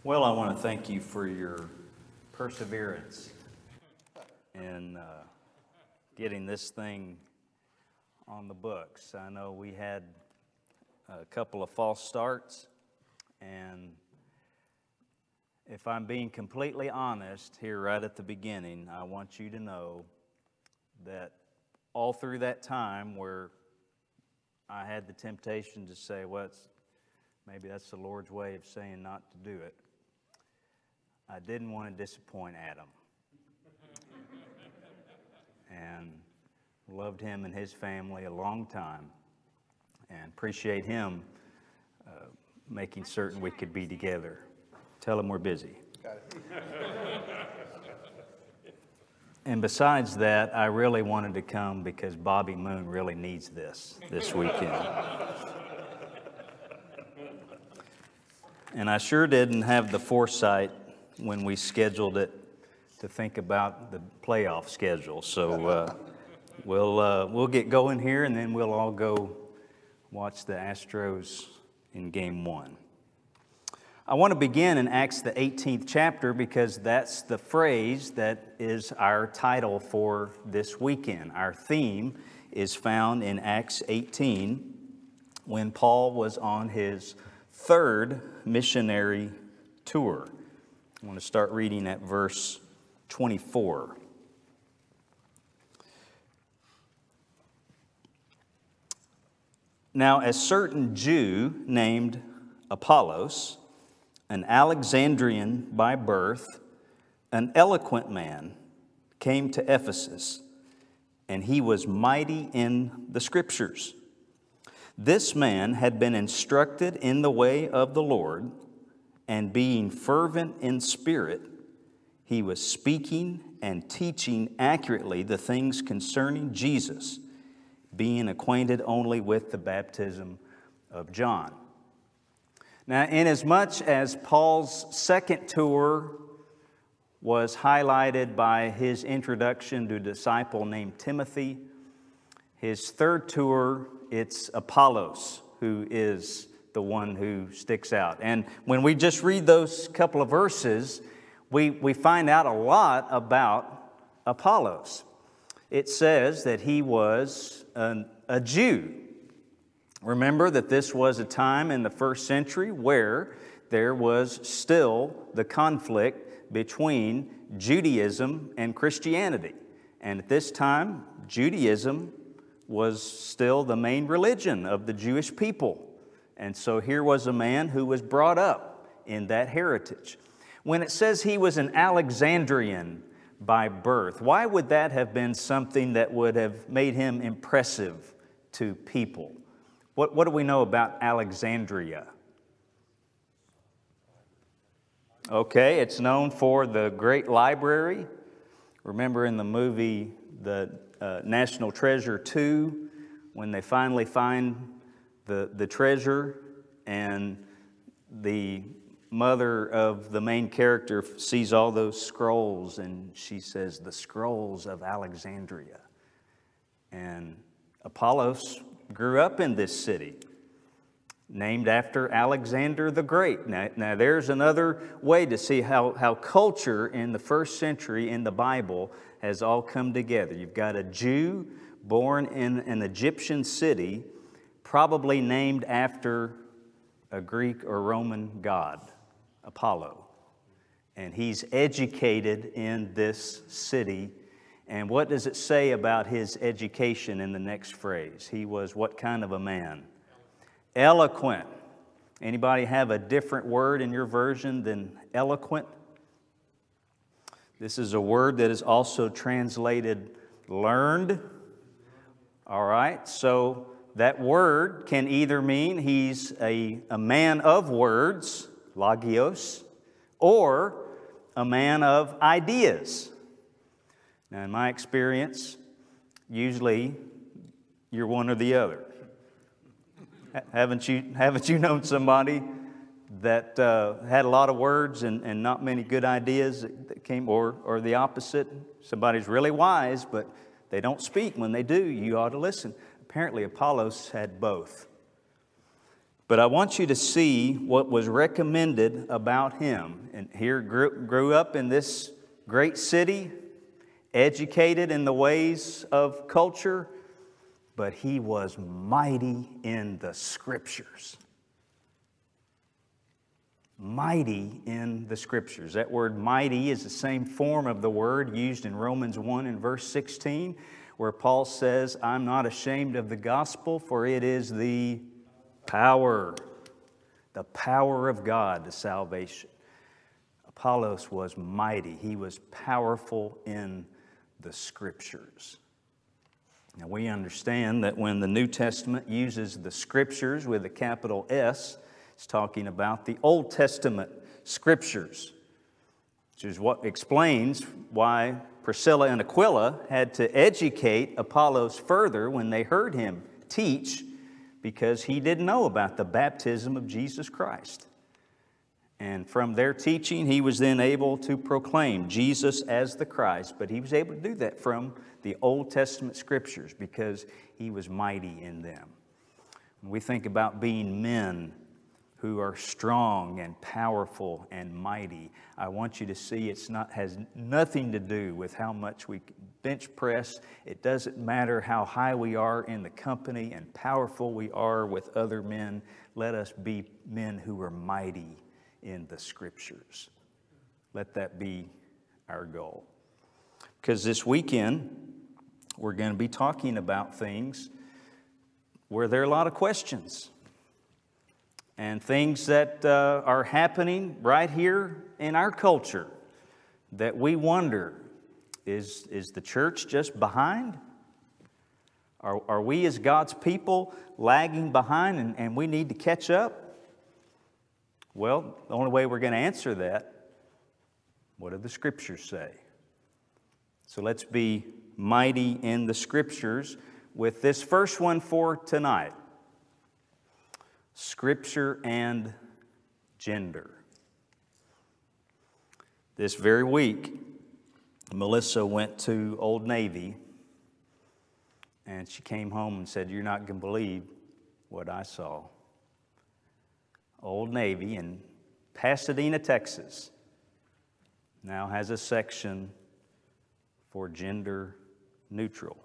Well, I want to thank you for your perseverance in getting this thing on the books. I know we had a couple of false starts, and if I'm being completely honest here right at the beginning, I want you to know that all through that time where I had the temptation to say, well, maybe that's the Lord's way of saying not to do it, I didn't want to disappoint Adam. And loved him and his family a long time, and appreciate him making certain we could be together. Tell him we're busy. Got it. And besides that, I really wanted to come because Bobby Moon really needs this weekend. And I sure didn't have the foresight when we scheduled it to think about the playoff schedule. So we'll get going here, and then we'll all go watch the Astros in Game 1. I want to begin in Acts the 18th chapter because that's the phrase that is our title for this weekend. Our theme is found in Acts 18 when Paul was on his third missionary tour. I want to start reading at verse 24. Now, a certain Jew named Apollos, an Alexandrian by birth, an eloquent man, came to Ephesus, and he was mighty in the Scriptures. This man had been instructed in the way of the Lord, and being fervent in spirit, he was speaking and teaching accurately the things concerning Jesus, being acquainted only with the baptism of John. Now, inasmuch as Paul's second tour was highlighted by his introduction to a disciple named Timothy, his third tour, it's Apollos who is the one who sticks out. And when we just read those couple of verses, we find out a lot about Apollos. It says that he was a Jew. Remember that this was a time in the first century where there was still the conflict between Judaism and Christianity. And at this time, Judaism was still the main religion of the Jewish people. And so here was a man who was brought up in that heritage. When it says he was an Alexandrian by birth, why would that have been something that would have made him impressive to people? What do we know about Alexandria? Okay, it's known for the great library. Remember in the movie The National Treasure 2, when they finally find the treasure, and the mother of the main character sees all those scrolls, and she says, "The scrolls of Alexandria." And Apollos grew up in this city, named after Alexander the Great. Now there's another way to see how culture in the first century in the Bible has all come together. You've got a Jew born in an Egyptian city, probably named after a Greek or Roman god, Apollo. And he's educated in this city. And what does it say about his education in the next phrase? He was what kind of a man? Eloquent. Anybody have a different word in your version than eloquent? This is a word that is also translated learned. All right, so that word can either mean he's a man of words, logios, or a man of ideas. Now, in my experience, usually you're one or the other. Haven't you known somebody that had a lot of words and not many good ideas that came, or the opposite? Somebody's really wise, but they don't speak. When they do, you ought to listen. Apparently, Apollos had both. But I want you to see what was recommended about him. And here grew up in this great city, educated in the ways of culture, but he was mighty in the Scriptures. Mighty in the Scriptures. That word mighty is the same form of the word used in Romans 1 and verse 16, where Paul says, I'm not ashamed of the gospel, for it is the power of God to salvation. Apollos was mighty. He was powerful in the Scriptures. Now we understand that when the New Testament uses the Scriptures with a capital S, it's talking about the Old Testament Scriptures, which is what explains why Priscilla and Aquila had to educate Apollos further when they heard him teach, because he didn't know about the baptism of Jesus Christ. And from their teaching, he was then able to proclaim Jesus as the Christ. But he was able to do that from the Old Testament Scriptures because he was mighty in them. When we think about being men who are strong and powerful and mighty, I want you to see has nothing to do with how much we bench press. It doesn't matter how high we are in the company and powerful we are with other men. Let us be men who are mighty in the Scriptures. Let that be our goal. Because this weekend, we're going to be talking about things where there are a lot of questions and things that are happening right here in our culture that we wonder, is the church just behind? Are we as God's people lagging behind and we need to catch up? Well, the only way we're going to answer that, what do the Scriptures say? So let's be mighty in the Scriptures with this first one for tonight. Scripture and gender. This very week, Melissa went to Old Navy and she came home and said, "You're not going to believe what I saw." Old Navy in Pasadena, Texas, now has a section for gender neutral.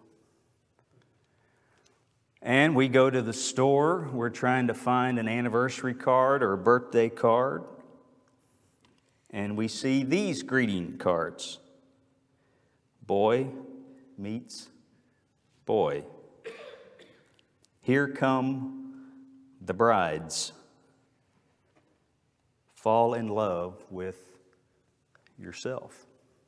And we go to the store, we're trying to find an anniversary card or a birthday card, and we see these greeting cards. Boy meets boy. Here come the brides. Fall in love with yourself.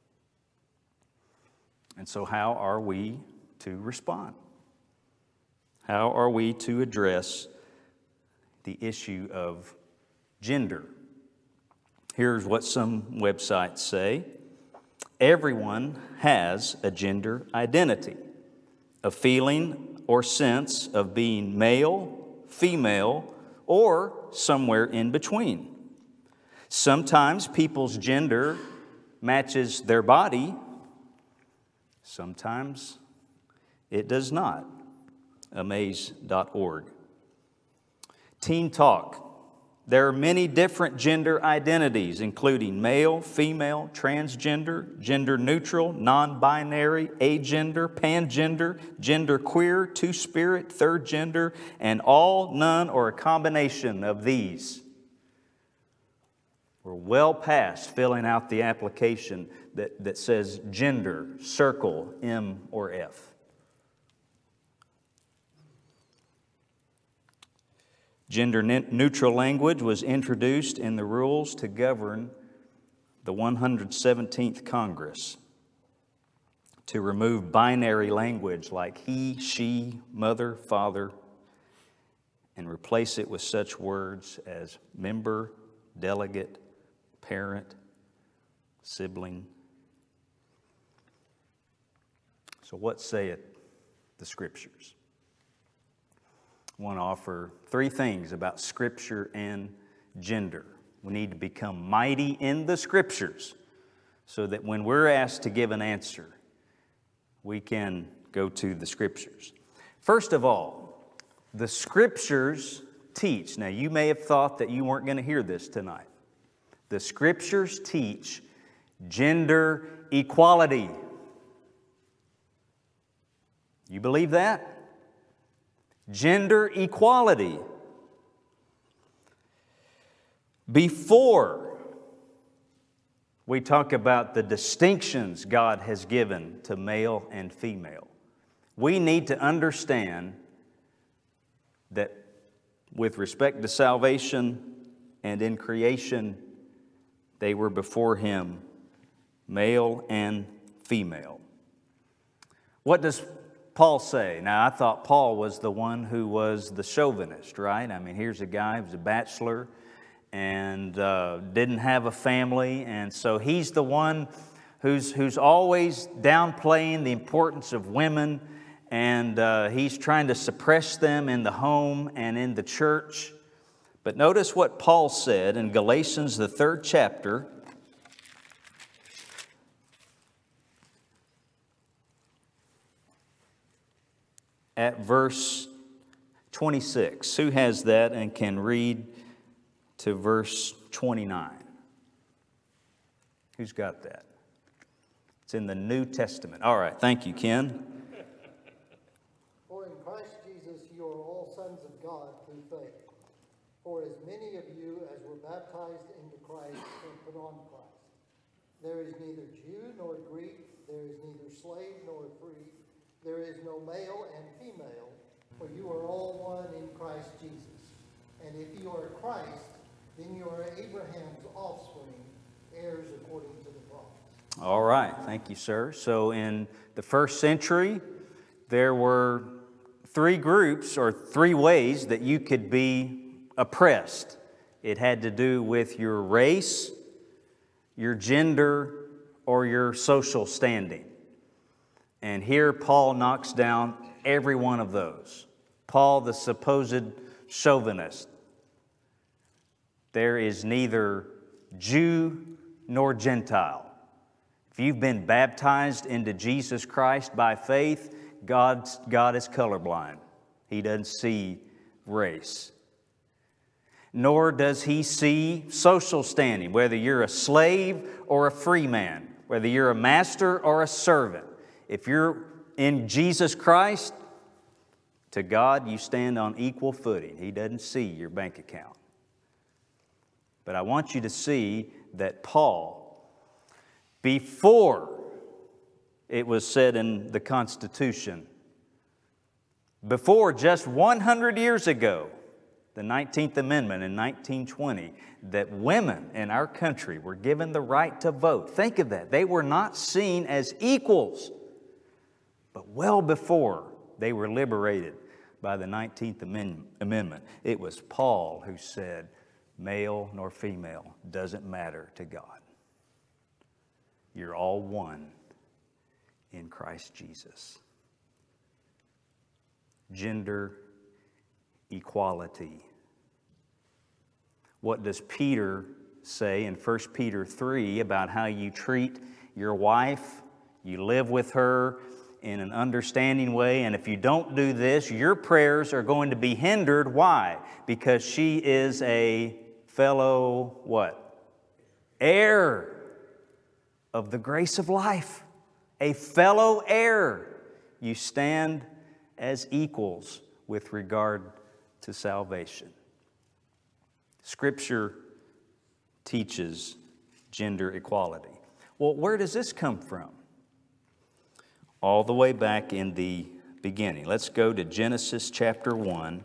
And so how are we to respond? How are we to address the issue of gender? Here's what some websites say. Everyone has a gender identity, a feeling or sense of being male, female, or somewhere in between. Sometimes people's gender matches their body. Sometimes it does not. Amaze.org. Teen Talk. There are many different gender identities, including male, female, transgender, gender neutral, non-binary, agender, pangender, genderqueer, two-spirit, third gender, and all, none, or a combination of these. We're well past filling out the application that says gender, circle M or F. Gender-neutral language was introduced in the rules to govern the 117th Congress to remove binary language like he, she, mother, father, and replace it with such words as member, delegate, parent, sibling. So what saith the Scriptures? I want to offer three things about Scripture and gender. We need to become mighty in the Scriptures so that when we're asked to give an answer, we can go to the Scriptures. First of all, the Scriptures teach. Now, you may have thought that you weren't going to hear this tonight. The Scriptures teach gender equality. You believe that? Gender equality. Before we talk about the distinctions God has given to male and female, we need to understand that with respect to salvation and in creation, they were before Him, male and female. What does Paul say? Now, I thought Paul was the one who was the chauvinist, right? I mean, here's a guy who's a bachelor and didn't have a family, and so he's the one who's always downplaying the importance of women, and he's trying to suppress them in the home and in the church. But notice what Paul said in Galatians, the 3rd chapter, at verse 26. Who has that and can read to verse 29? Who's got that? It's in the New Testament. All right, thank you, Ken. For in Christ Jesus you are all sons of God through faith. For as many of you as were baptized into Christ have put on Christ. There is neither Jew nor Greek, there is neither slave nor free, there is no male and female, for you are all one in Christ Jesus. And if you are Christ, then you are Abraham's offspring, heirs according to the promise. All right, thank you, sir. So in the first century, there were three groups or three ways that you could be oppressed. It had to do with your race, your gender, or your social standing. And here Paul knocks down every one of those. Paul, the supposed chauvinist. There is neither Jew nor Gentile. If you've been baptized into Jesus Christ by faith, God is colorblind. He doesn't see race. Nor does He see social standing, whether you're a slave or a free man, whether you're a master or a servant. If you're in Jesus Christ, to God you stand on equal footing. He doesn't see your bank account. But I want you to see that Paul, before it was said in the Constitution, before just 100 years ago, the 19th Amendment in 1920, that women in our country were given the right to vote. Think of that. They were not seen as equals. But well before they were liberated by the 19th Amendment, it was Paul who said, male nor female doesn't matter to God. You're all one in Christ Jesus. Gender equality. What does Peter say in 1 Peter 3 about how you treat your wife? You live with her in an understanding way, and if you don't do this, your prayers are going to be hindered. Why? Because she is a fellow, what? Heir of the grace of life. A fellow heir. You stand as equals with regard to salvation. Scripture teaches gender equality. Well, where does this come from? All the way back in the beginning. Let's go to Genesis chapter 1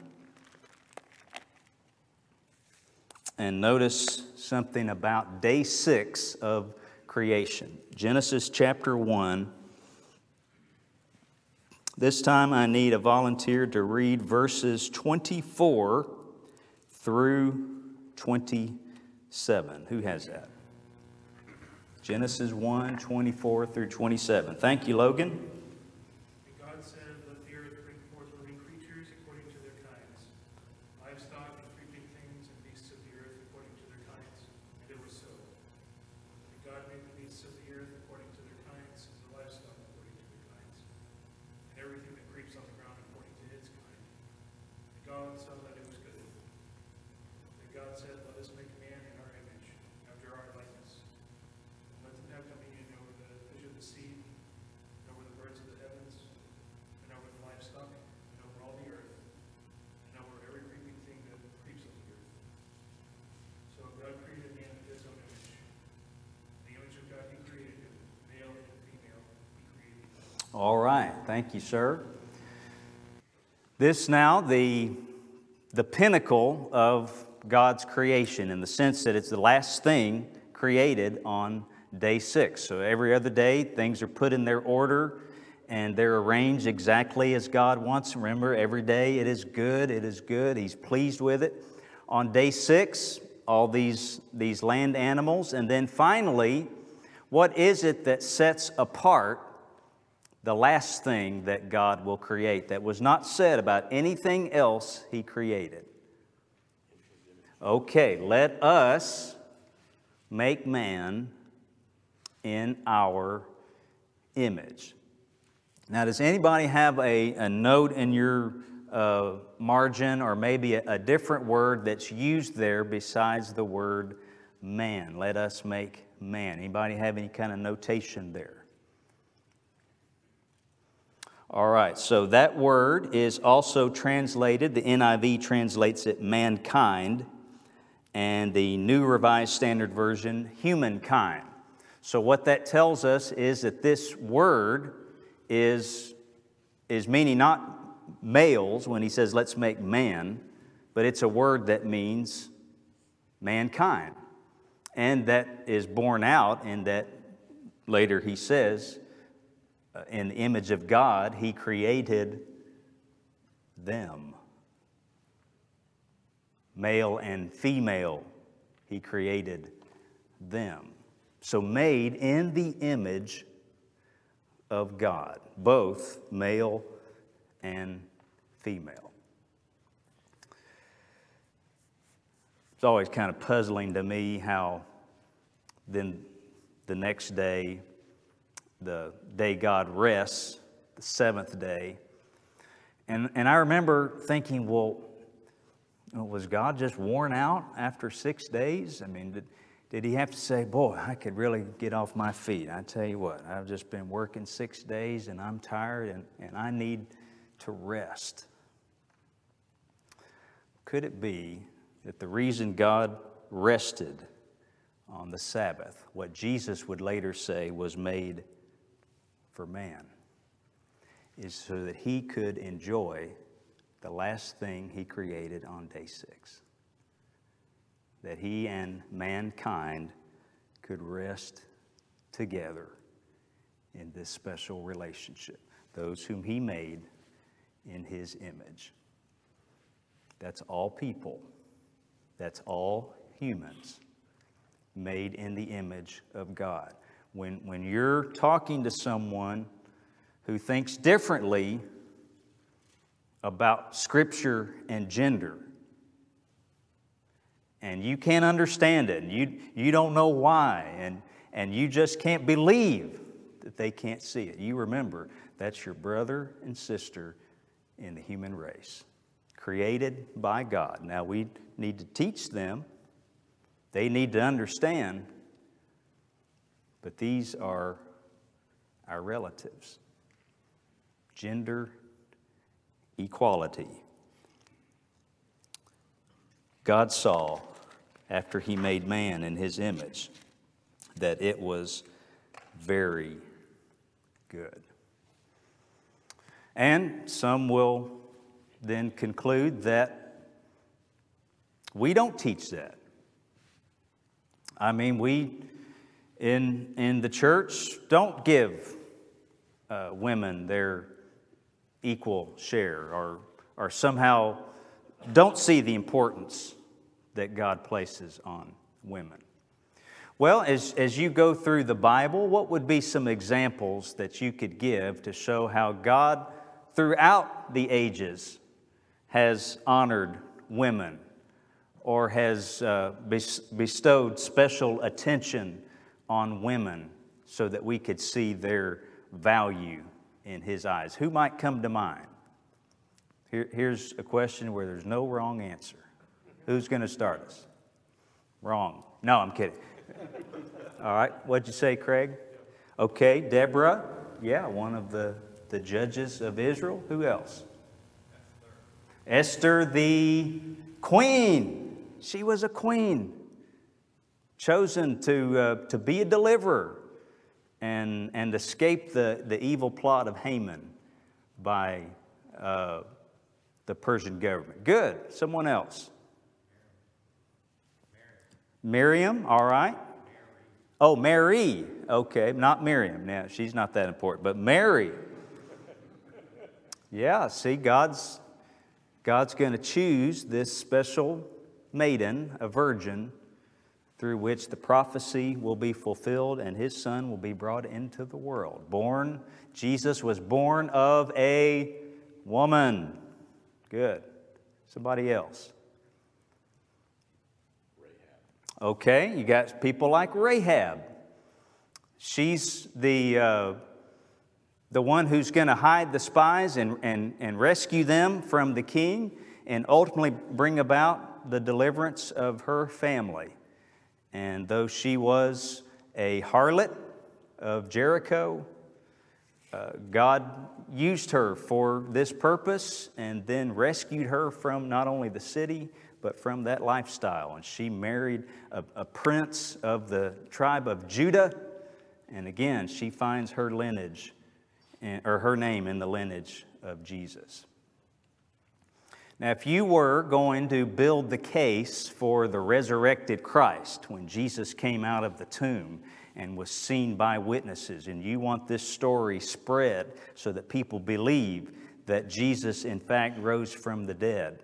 and notice something about day 6 of creation. Genesis chapter 1. This time I need a volunteer to read verses 24 through 27. Who has that? Genesis 1, 24 through 27. Thank you, Logan. And God said, let the earth bring forth living creatures according to their kinds, livestock and creeping things and beasts of the earth according to their kinds. And it was so. And God made the beasts of the earth according to their kinds, and the livestock according to their kinds, and everything that creeps on the ground according to its kind. And God saw that it was good. God said, let us make man in our image, after our likeness. And let them have dominion over the fish of the sea, and over the birds of the heavens, and over the livestock, and over all the earth, and over every creeping thing that creeps on the earth. So God created man in his own image. In the image of God he created him, male and female he created them. All right. Thank you, sir. This now, the pinnacle of God's creation, in the sense that it's the last thing created on day 6. So every other day, things are put in their order, and they're arranged exactly as God wants. Remember, every day it is good, He's pleased with it. On day 6, all these land animals, and then finally, what is it that sets apart the last thing that God will create that was not said about anything else He created? Okay, let us make man in our image. Now, does anybody have a note in your margin, or maybe a different word that's used there besides the word man? Let us make man. Anybody have any kind of notation there? All right, so that word is also translated, the NIV translates it mankind, and the New Revised Standard Version, humankind. So what that tells us is that this word is meaning not males when he says let's make man, but it's a word that means mankind. And that is borne out in that later he says, in the image of God, He created them. Male and female, He created them. So made in the image of God, both male and female. It's always kind of puzzling to me how then the next day, the day God rests, the 7th day. And I remember thinking, well, was God just worn out after 6 days? I mean, did He have to say, boy, I could really get off my feet? I tell you what, I've just been working 6 days and I'm tired and I need to rest. Could it be that the reason God rested on the Sabbath, what Jesus would later say was made for man, is so that He could enjoy the last thing He created on day 6? That He and mankind could rest together in this special relationship, those whom He made in His image. That's all people. That's all humans made in the image of God. When you're talking to someone who thinks differently about Scripture and gender, and you can't understand it, and you don't know why, and you just can't believe that they can't see it, you remember that's your brother and sister in the human race, created by God. Now we need to teach them. They need to understand. But these are our relatives. Gender equality. God saw, after He made man in His image, that it was very good. And some will then conclude that we don't teach that. I mean, we in the church don't give women their equal share, or somehow don't see the importance that God places on women. Well, as you go through the Bible, what would be some examples that you could give to show how God, throughout the ages, has honored women or has bestowed special attention on women so that we could see their value in His eyes? Who might come to mind? Here's a question where there's no wrong answer. Who's going to start us? Wrong. No, I'm kidding. All right, what'd you say, Craig? Okay, Deborah. Yeah, one of the judges of Israel. Who else? Esther the queen. She was a queen, chosen to be a deliverer and escape the evil plot of Haman by the Persian government. Good. Someone else. Miriam, all right. Oh, Mary. Okay, not Miriam. Yeah, she's not that important, but Mary. Yeah, see, God's going to choose this special maiden, a virgin, through which the prophecy will be fulfilled and his son will be brought into the world. Jesus was born of a woman. Good. Somebody else. Okay, you got people like Rahab. She's the one who's going to hide the spies and rescue them from the king and ultimately bring about the deliverance of her family. And though she was a harlot of Jericho, God used her for this purpose and then rescued her from not only the city, but from that lifestyle. And she married a prince of the tribe of Judah. And again, she finds her lineage, or her name in the lineage of Jesus. Now, if you were going to build the case for the resurrected Christ, when Jesus came out of the tomb and was seen by witnesses, and you want this story spread so that people believe that Jesus, in fact, rose from the dead,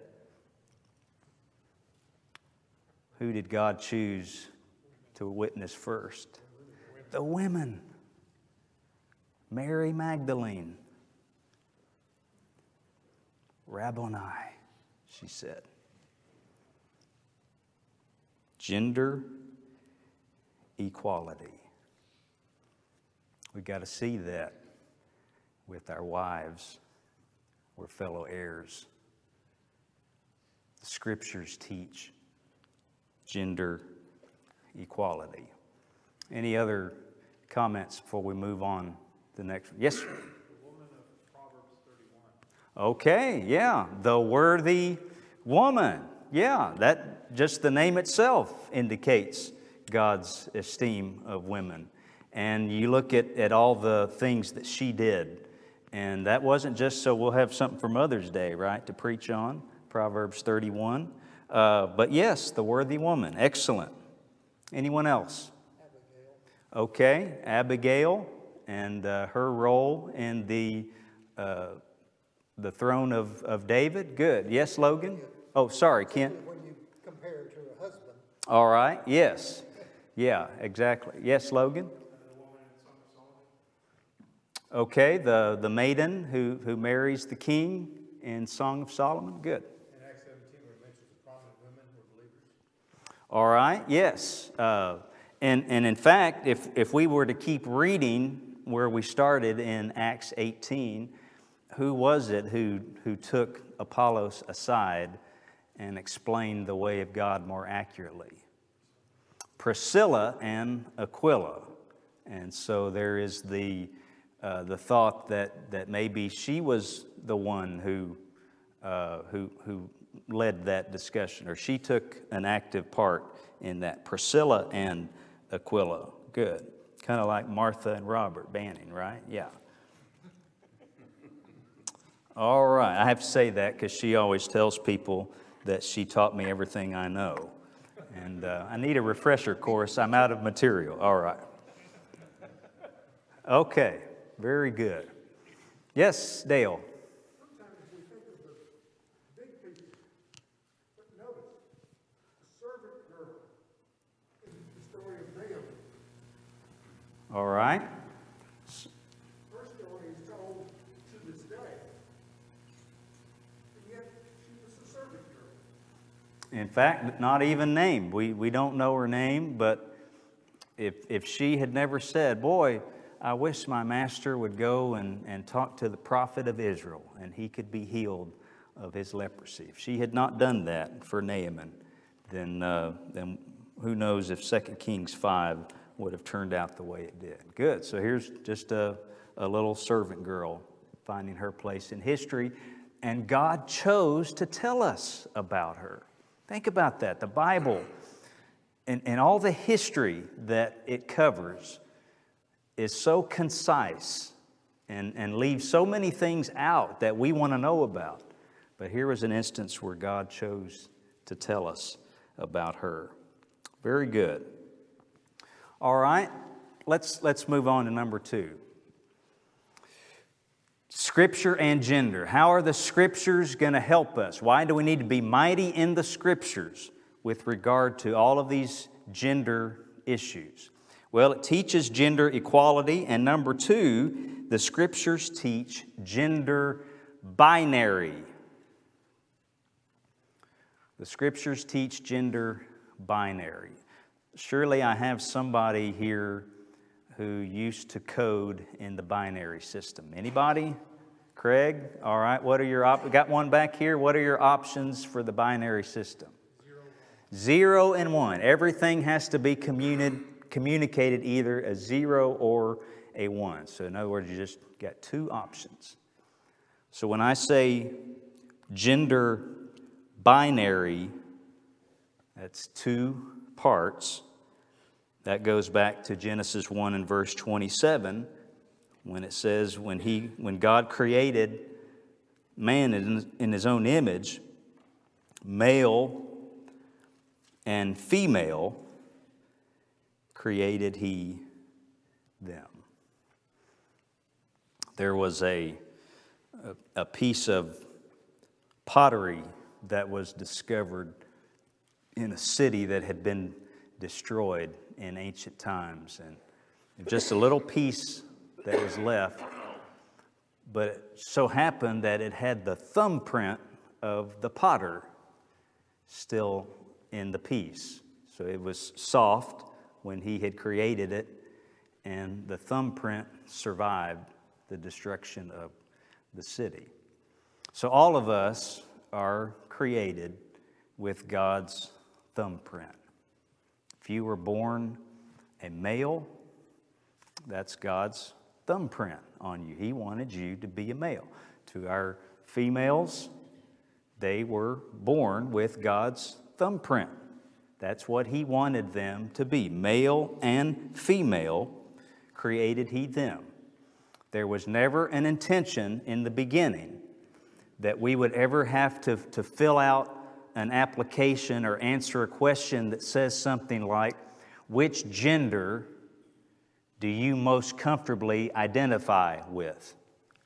who did God choose to witness first? The women. Mary Magdalene. Rabboni, she said. Gender equality. We've got to see that with our wives. We're fellow heirs. The Scriptures teach gender equality. Any other comments before we move on to the next one? Yes, sir. The woman of Proverbs 31. Okay, yeah, the worthy woman. Yeah, that just the name itself indicates God's esteem of women. And you look at all the things that she did. And that wasn't just so we'll have something for Mother's Day, right, to preach on, Proverbs 31. But yes, the worthy woman. Excellent. Anyone else? Abigail. Okay, Abigail and her role in the throne of David. Good. Yes, Logan? Oh, sorry, Kent. When you compare her to her husband. All right, yes. Yeah, exactly. Yes, Logan? The woman in Song of Solomon. Okay, the maiden who marries the king in Song of Solomon. Good. In Acts 17, where it mentions the prominent women who were believers. All right, yes. And in fact, if we were to keep reading where we started in Acts 18, who was it who took Apollos aside and explained the way of God more accurately? Priscilla and Aquila. And so there is the thought that maybe she was the one who led that discussion, or she took an active part in that. Priscilla and Aquila. Good. Kind of like Martha and Robert Banning, right? Yeah. All right. I have to say that because she always tells people that she taught me everything I know. And I need a refresher course. I'm out of material. All right. Okay. Very good. Yes, Dale. Sometimes we think of the big picture, but notice the servant girl in the story of Naomi. All right. Her story is told to this day, and yet she was a servant girl. In fact, not even named. We don't know her name, but if she had never said, boy, I wish my master would go and talk to the prophet of Israel and he could be healed of his leprosy. If she had not done that for Naaman, then who knows if 2 Kings 5 would have turned out the way it did. Good. So here's just a little servant girl finding her place in history, and God chose to tell us about her. Think about that. The Bible and all the history that it covers is so concise and leaves so many things out that we want to know about. But here was an instance where God chose to tell us about her. Very good. All right, let's move on to number 2. Scripture and gender. How are the Scriptures going to help us? Why do we need to be mighty in the Scriptures with regard to all of these gender issues? Well, it teaches gender equality, and number 2, the Scriptures teach gender binary. The Scriptures teach gender binary. Surely I have somebody here who used to code in the binary system. Anybody? Craig? All right. What are your got one back here? What are your options for the binary system? 0 and 1. Everything has to be communicated either a 0 or a 1. So in other words, you just got 2 options. So when I say gender binary, that's 2 parts. That goes back to Genesis 1 and verse 27, when it says, when God created man in his own image, male and female created he them. There was a piece of pottery that was discovered in a city that had been destroyed in ancient times, and just a little piece that was left, but it so happened that it had the thumbprint of the potter still in the piece. So it was soft when he had created it, and the thumbprint survived the destruction of the city. So all of us are created with God's thumbprint. If you were born a male, that's God's thumbprint on you. He wanted you to be a male. To our females, they were born with God's thumbprint. That's what He wanted them to be. Male and female created He them. There was never an intention in the beginning that we would ever have to fill out an application or answer a question that says something like, which gender do you most comfortably identify with?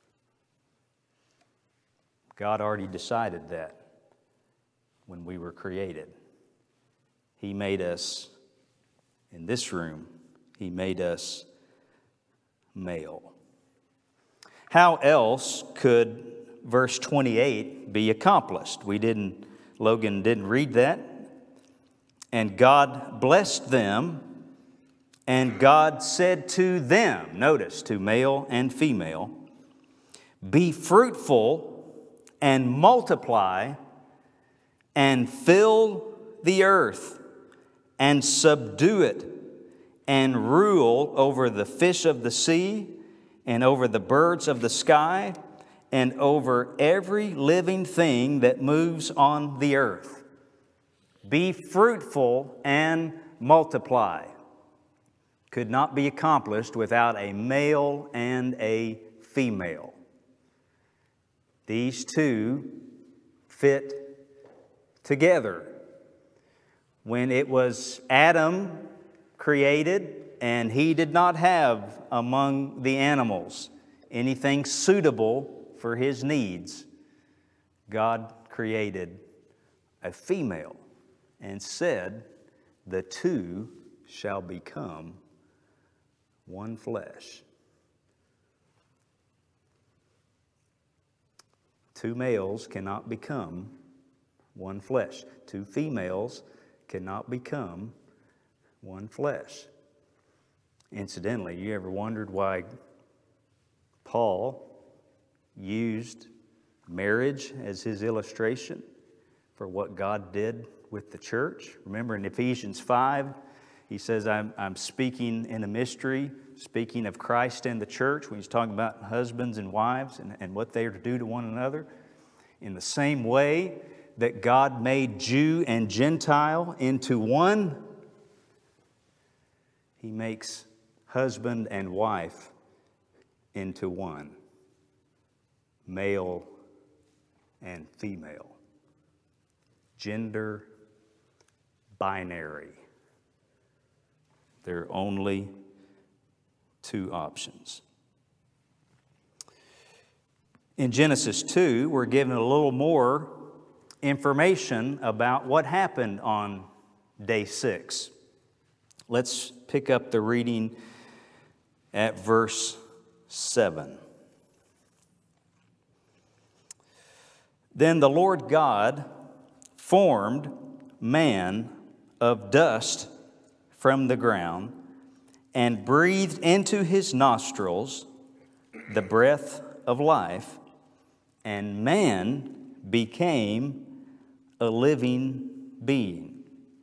God already decided that when we were created. He made us, in this room, He made us male. How else could verse 28 be accomplished? Logan didn't read that. And God blessed them, and God said to them, notice, to male and female, be fruitful and multiply and fill the earth and subdue it and rule over the fish of the sea and over the birds of the sky and over every living thing that moves on the earth. Be fruitful and multiply. Could not be accomplished without a male and a female. These two fit together. When it was Adam created, and he did not have among the animals anything suitable for his needs, God created a female and said, the two shall become one flesh. Two males cannot become one flesh. Two females cannot become one flesh. Incidentally, you ever wondered why Paul used marriage as his illustration for what God did with the church. Remember in Ephesians 5, he says, I'm speaking in a mystery, speaking of Christ and the church, when he's talking about husbands and wives and what they are to do to one another. In the same way that God made Jew and Gentile into one, he makes husband and wife into one, male and female, gender binary. There are only two options. In Genesis 2, we're given a little more information about what happened on day 6. Let's pick up the reading at verse 7. Then the Lord God formed man of dust from the ground and breathed into his nostrils the breath of life, and man became a living being.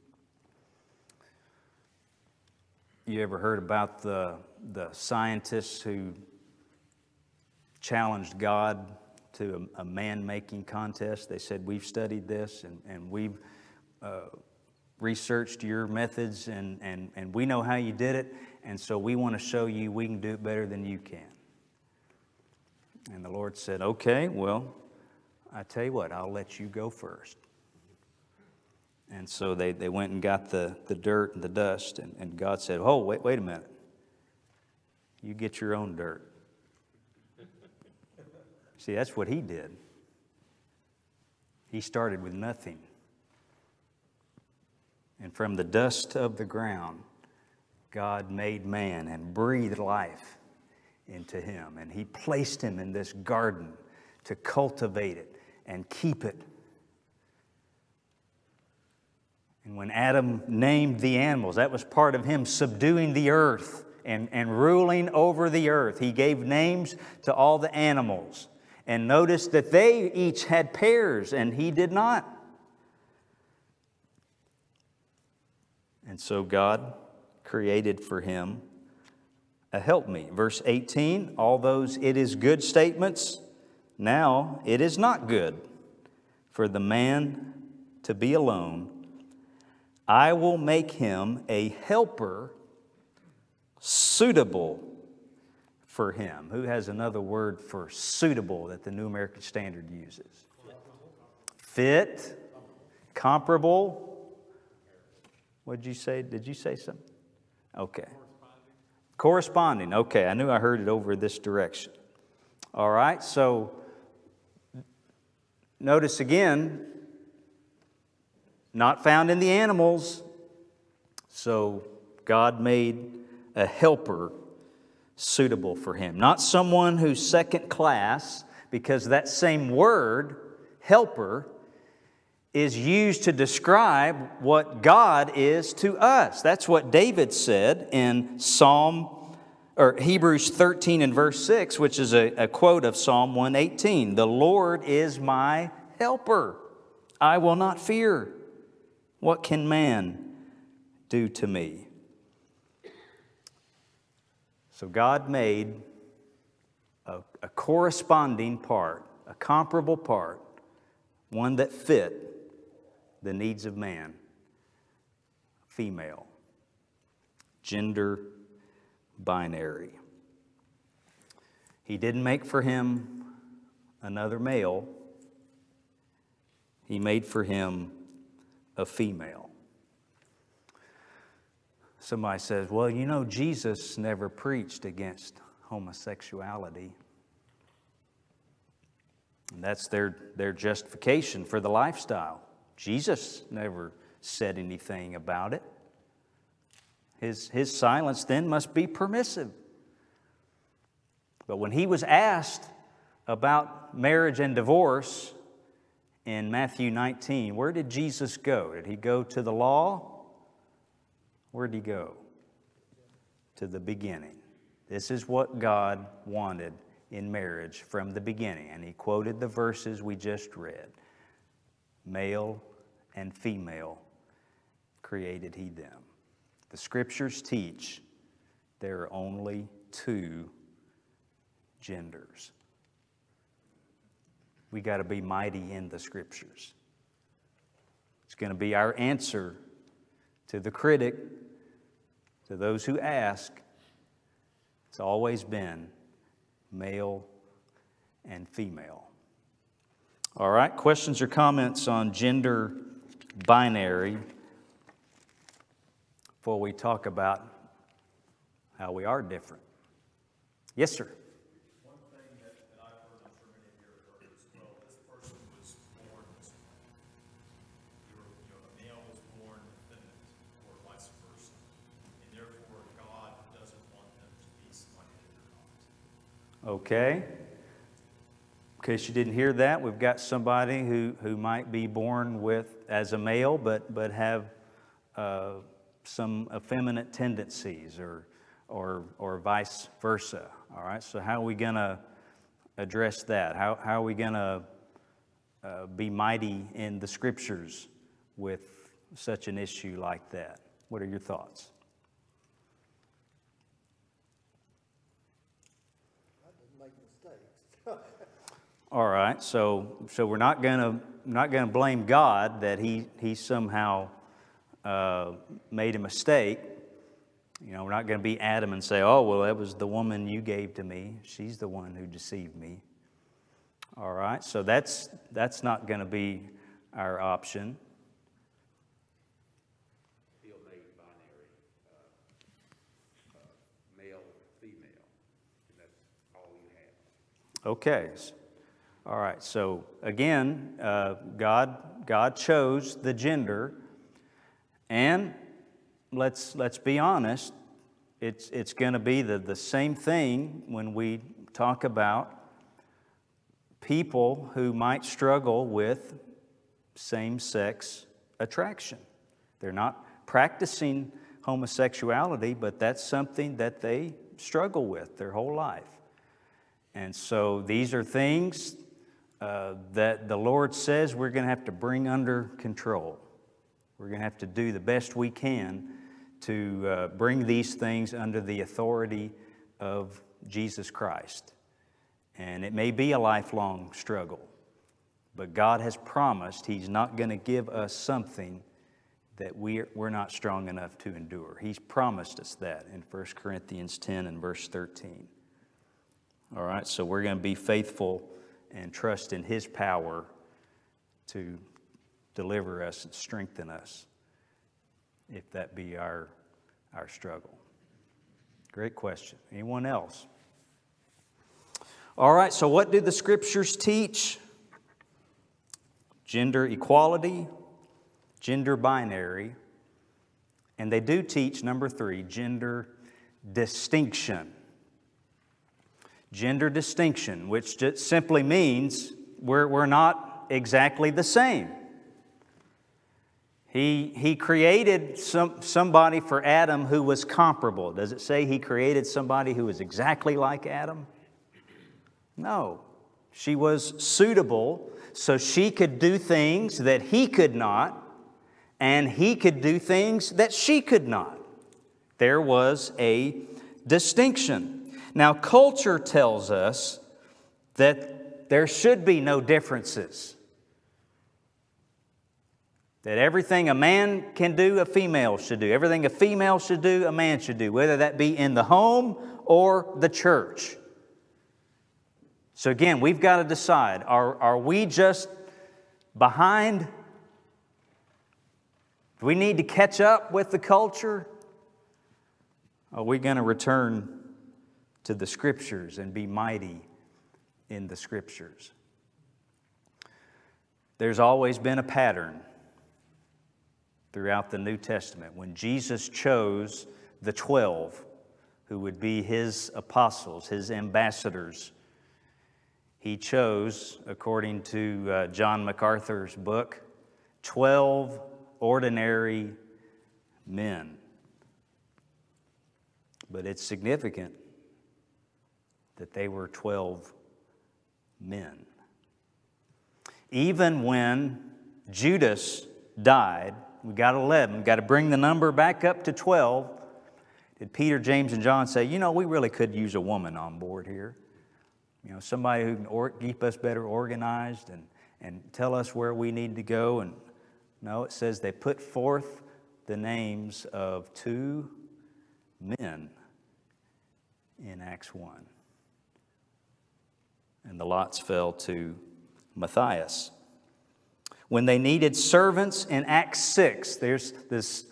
You ever heard about the scientists who challenged God to a man-making contest? They said, we've studied this and we've researched your methods and we know how you did it, and so we want to show you we can do it better than you can. And the Lord said, okay, well, I tell you what, I'll let you go first. And so they went and got the dirt and the dust, and God said, oh, wait a minute. You get your own dirt. See, that's what he did. He started with nothing. And from the dust of the ground, God made man and breathed life into him. And he placed him in this garden to cultivate it and keep it. And when Adam named the animals, that was part of him subduing the earth and ruling over the earth. He gave names to all the animals. And notice that they each had pairs, and he did not. And so God created for him a helpmeet. Verse 18, all those it is good statements, now it is not good for the man to be alone. I will make him a helper suitable for him. Who has another word for suitable that the New American Standard uses? Fit, comparable. What did you say? Did you say something? Okay. Corresponding. Okay, I knew I heard it over this direction. All right, so notice again, not found in the animals. So God made a helper suitable for him. Not someone who's second class, because that same word, helper, is used to describe what God is to us. That's what David said in Hebrews 13 and verse 6, which is a quote of Psalm 118. The Lord is my helper. I will not fear. What can man do to me? So God made a corresponding part, a comparable part, one that fit the needs of man, female, gender binary. He didn't make for him another male. He made for him a female. Somebody says, well, you know, Jesus never preached against homosexuality. And that's their justification for the lifestyle. Jesus never said anything about it. His silence then must be permissive. But when he was asked about marriage and divorce in Matthew 19, where did Jesus go? Did he go to the law? Where did he go? To the beginning. This is what God wanted in marriage from the beginning. And he quoted the verses we just read. Male and female created He them. The Scriptures teach there are only two genders. We got to be mighty in the Scriptures. It's going to be our answer to the critic, to those who ask. It's always been male and female. All right, questions or comments on gender binary before we talk about how we are different? Yes, sir. One thing that I've heard, I'm sure many of you have heard as well, this person was born this way. A male was born feminine, or vice versa. And therefore, God doesn't want them to be somebody that they're not. Okay. In case you didn't hear that, we've got somebody who might be born as a male, but have some effeminate tendencies, or vice versa. All right. So how are we going to address that? How are we going to be mighty in the Scriptures with such an issue like that? What are your thoughts? I didn't make mistakes. All right, so we're not gonna blame God that he somehow made a mistake. We're not going to be Adam and say, "Oh, well, that was the woman you gave to me. She's the one who deceived me." All right, so that's not going to be our option. Feel made binary, male, female, and that's all you have. Okay. All right. So again, God chose the gender, and let's be honest. It's going to be the same thing when we talk about people who might struggle with same-sex attraction. They're not practicing homosexuality, but that's something that they struggle with their whole life. And so these are things that the Lord says we're going to have to bring under control. We're going to have to do the best we can to bring these things under the authority of Jesus Christ. And it may be a lifelong struggle, but God has promised He's not going to give us something that we're not strong enough to endure. He's promised us that in 1 Corinthians 10 and verse 13. All right, so we're going to be faithful and trust in His power to deliver us and strengthen us, if that be our struggle. Great question. Anyone else? All right, so what do the Scriptures teach? Gender equality, gender binary, and they do teach, number 3, gender distinction. Gender distinction, which just simply means we're not exactly the same. He created somebody for Adam who was comparable. Does it say He created somebody who was exactly like Adam? No. She was suitable so she could do things that he could not, and he could do things that she could not. There was a distinction. Now, culture tells us that there should be no differences. That everything a man can do, a female should do. Everything a female should do, a man should do, whether that be in the home or the church. So again, we've got to decide, are we just behind? Do we need to catch up with the culture? Are we going to return to the Scriptures and be mighty in the Scriptures? There's always been a pattern throughout the New Testament. When Jesus chose the 12, who would be His apostles, His ambassadors, He chose, according to John MacArthur's book, 12 ordinary men. But it's significant that they were 12 men. Even when Judas died. We got 11. We've got to bring the number back up to 12. Did Peter, James, and John say, we really could use a woman on board here? Somebody who can keep us better organized and tell us where we need to go. And no, it says they put forth the names of 2 men in Acts 1. And the lots fell to Matthias. When they needed servants in Acts 6, there's this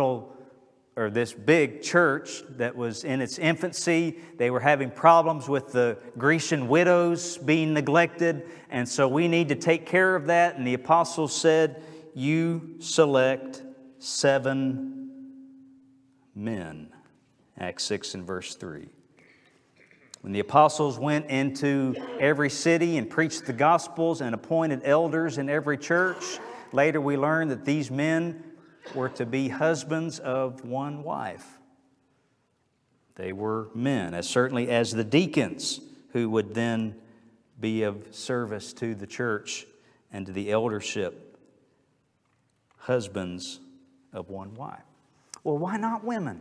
big church that was in its infancy. They were having problems with the Grecian widows being neglected, and so we need to take care of that. And the apostles said, you select 7 men. Acts 6 and verse 3. When the apostles went into every city and preached the Gospels and appointed elders in every church, later we learned that these men were to be husbands of one wife. They were men, as certainly as the deacons, who would then be of service to the church and to the eldership, husbands of one wife. Well, why not women?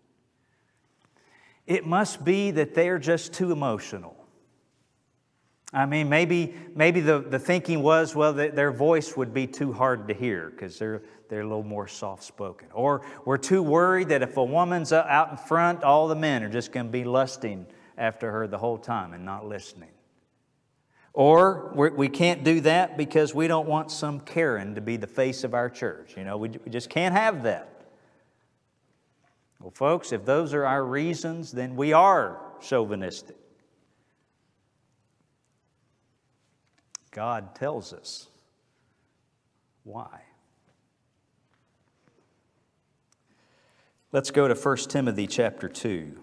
It must be that they're just too emotional. I mean, maybe the thinking was, well, their voice would be too hard to hear because they're a little more soft-spoken. Or we're too worried that if a woman's out in front, all the men are just going to be lusting after her the whole time and not listening. Or we can't do that because we don't want some Karen to be the face of our church. We just can't have that. Well, folks, if those are our reasons, then we are chauvinistic. God tells us why. Let's go to 1 Timothy chapter 2.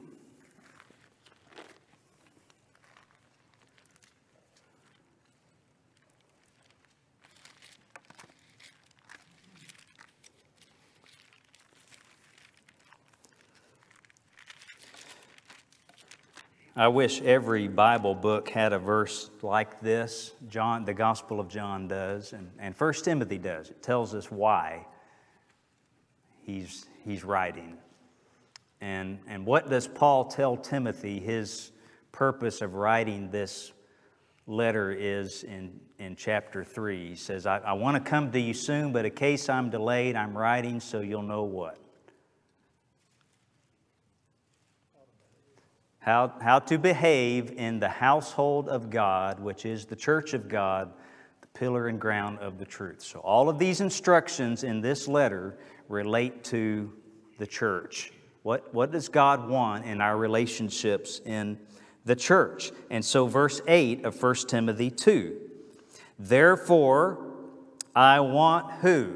I wish every Bible book had a verse like this. The Gospel of John does, and 1 Timothy does. It tells us why he's writing. And what does Paul tell Timothy his purpose of writing this letter is in chapter 3? He says, I want to come to you soon, but in case I'm delayed, I'm writing so you'll know what? How to behave in the household of God, which is the church of God, the pillar and ground of the truth. So all of these instructions in this letter relate to the church. What does God want in our relationships in the church? And so verse 8 of 1 Timothy 2. Therefore, I want who?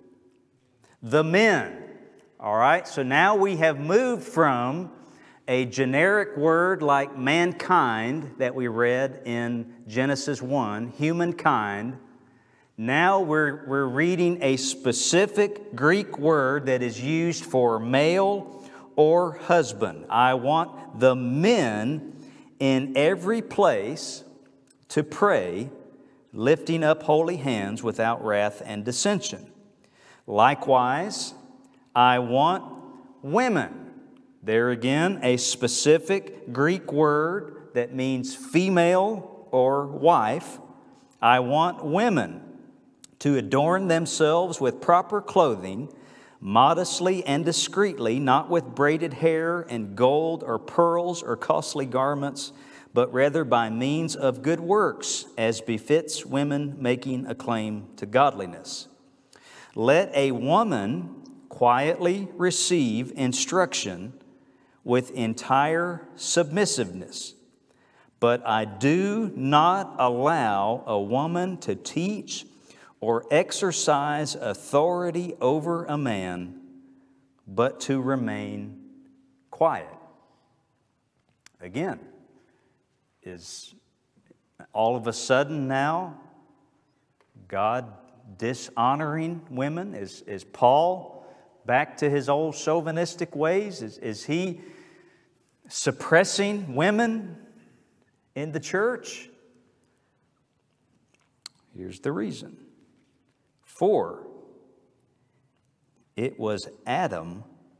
The men. All right, so now we have moved from a generic word like mankind that we read in Genesis 1, humankind. Now we're reading a specific Greek word that is used for male or husband. I want the men in every place to pray, lifting up holy hands without wrath and dissension. Likewise, I want women. There again, a specific Greek word that means female or wife. I want women to adorn themselves with proper clothing, modestly and discreetly, not with braided hair and gold or pearls or costly garments, but rather by means of good works, as befits women making a claim to godliness. Let a woman quietly receive instruction with entire submissiveness. But I do not allow a woman to teach or exercise authority over a man, but to remain quiet. Again, is all of a sudden now God dishonoring women? Is Paul back to his old chauvinistic ways? Is he suppressing women in the church? Here's the reason. For it was Adam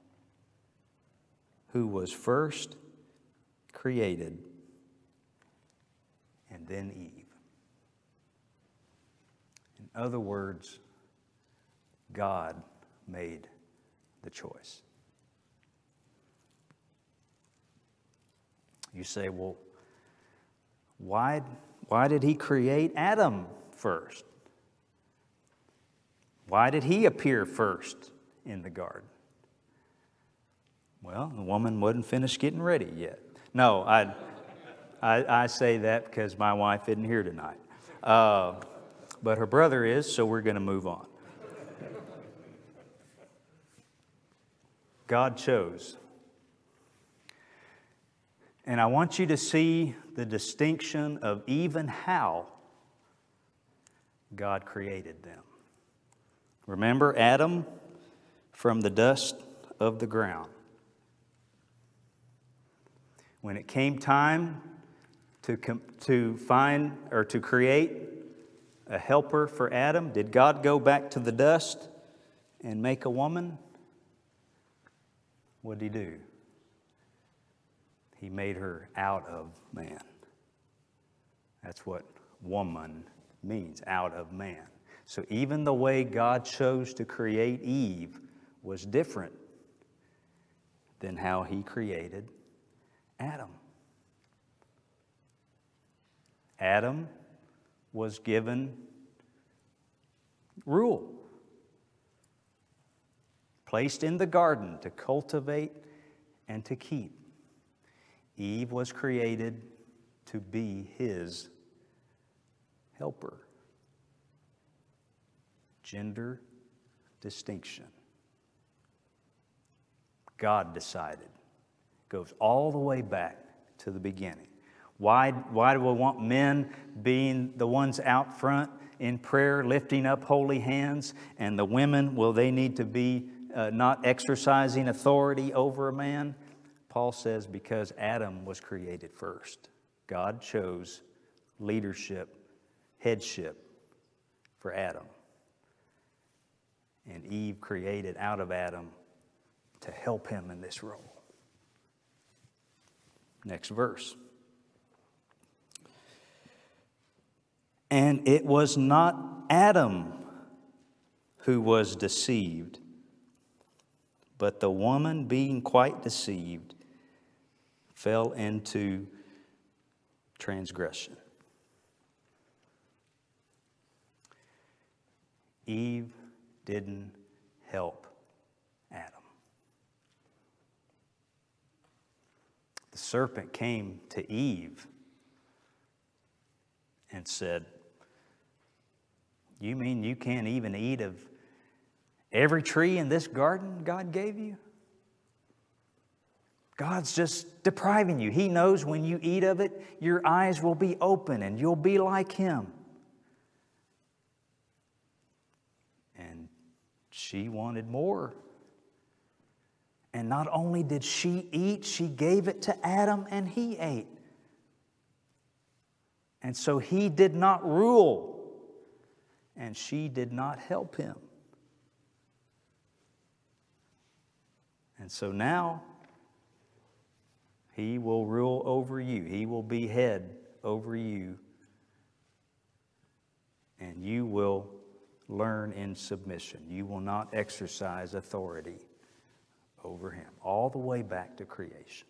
who was first created, and then Eve. In other words, God made the choice. You say, well, why did he create Adam first? Why did he appear first in the garden? Well, the woman wasn't finished getting ready yet. No, I say that because my wife isn't here tonight. But her brother is, so we're going to move on. God chose. And I want you to see the distinction of even how God created them. Remember Adam from the dust of the ground. When it came time to find or to create a helper for Adam, did God go back to the dust and make a woman? What did He do? He made her out of man. That's what woman means, out of man. So even the way God chose to create Eve was different than how He created Adam. Adam was given rule, placed in the garden to cultivate and to keep. Eve was created to be his helper. Gender distinction. God decided. Goes all the way back to the beginning. Why do we want men being the ones out front in prayer, lifting up holy hands, and the women, will they need to be not exercising authority over a man? Paul says because Adam was created first. God chose leadership, headship for Adam. And Eve created out of Adam to help him in this role. Next verse. And it was not Adam who was deceived, but the woman, being quite deceived, fell into transgression. Eve didn't help Adam. The serpent came to Eve and said, "You mean you can't even eat of every tree in this garden God gave you? God's just depriving you. He knows when you eat of it, your eyes will be open and you'll be like Him." And she wanted more. And not only did she eat, she gave it to Adam and he ate. And so he did not rule, and she did not help him. And so now, he will rule over you. He will be head over you. And you will learn in submission. You will not exercise authority over him. All the way back to creation.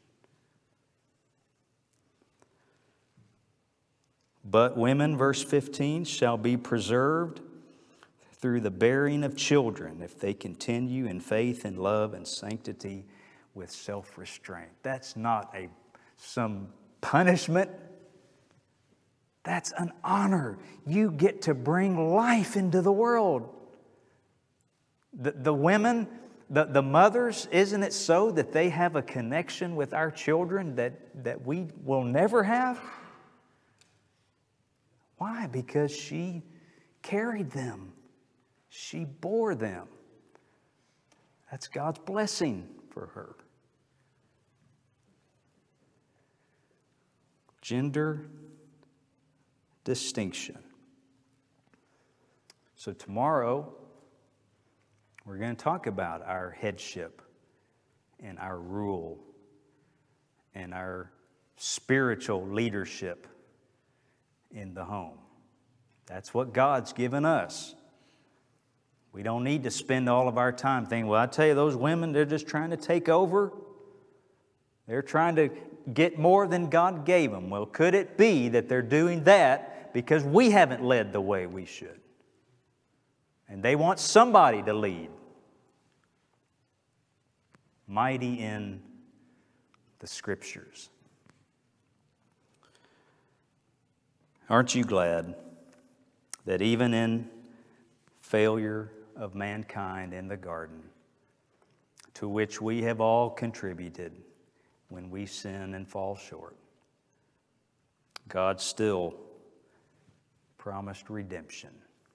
But women, verse 15, shall be preserved through the bearing of children if they continue in faith and love and sanctity with self-restraint. That's not some punishment. That's an honor. You get to bring life into the world. The women, the mothers, isn't it so that they have a connection with our children that we will never have? Why? Because she carried them. She bore them. That's God's blessing for her. Gender distinction. So tomorrow, we're going to talk about our headship and our rule and our spiritual leadership in the home. That's what God's given us. We don't need to spend all of our time thinking, well, I tell you, those women, they're just trying to take over. They're trying to get more than God gave them. Well, could it be that they're doing that because we haven't led the way we should? And they want somebody to lead. Mighty in the Scriptures. Aren't you glad that even in failure of mankind in the garden, to which we have all contributed when we sin and fall short, God still promised redemption.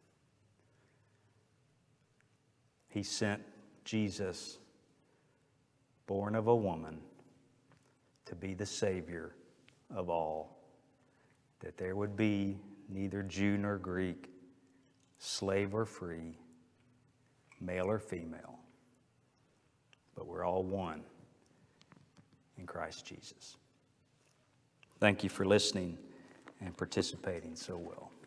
He sent Jesus, born of a woman, to be the Savior of all, that there would be neither Jew nor Greek, slave or free, male or female, but we're all one in Christ Jesus. Thank you for listening and participating so well.